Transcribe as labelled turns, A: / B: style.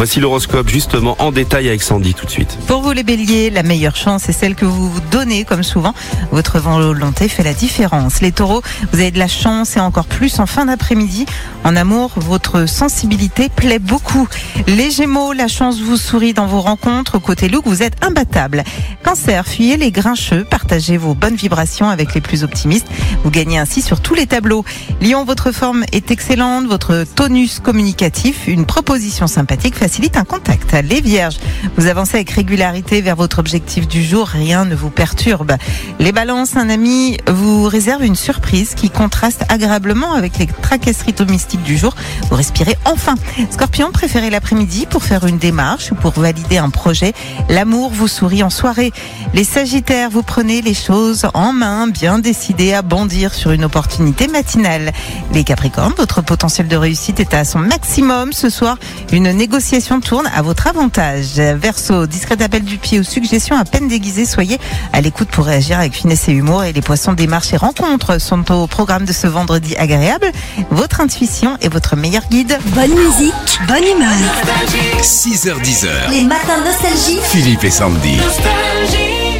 A: Voici l'horoscope justement en détail avec Sandy tout de suite.
B: Pour vous les béliers, la meilleure chance est celle que vous vous donnez comme souvent. Votre volonté fait la différence. Les taureaux, vous avez de la chance et encore plus en fin d'après-midi. En amour, votre sensibilité plaît beaucoup. Les gémeaux, la chance vous sourit dans vos rencontres. Côté look, vous êtes imbattable. Cancer, fuyez les grincheux, partagez vos bonnes vibrations avec les plus optimistes. Vous gagnez ainsi sur tous les tableaux. Lion, votre forme est excellente, votre tonus communicatif, une proposition sympathique facilite un contact. Les vierges, vous avancez avec régularité vers votre objectif du jour, rien ne vous perturbe. Les balances, un ami vous réserve une surprise qui contraste agréablement avec les tracasseries domestiques du jour. Vous respirez enfin. Scorpion, préférez l'après-midi pour faire une démarche ou pour valider un projet. L'amour vous sourit en soirée. Les sagittaires, vous prenez les choses en main, bien décidés à bondir sur une opportunité matinale. Les capricornes, votre potentiel de réussite est à son maximum. Ce soir, une négociation tourne à votre avantage. Verseau, discret appel du pied ou suggestions à peine déguisées, soyez à l'écoute pour réagir avec finesse et humour. Et les poissons, démarches et rencontres sont au programme de ce vendredi agréable. Votre intuition est votre meilleur guide.
C: Bonne musique, bonne humeur.
D: 6h-10h,
C: Les matins nostalgie.
D: Philippe et Sandy.
E: Nostalgie.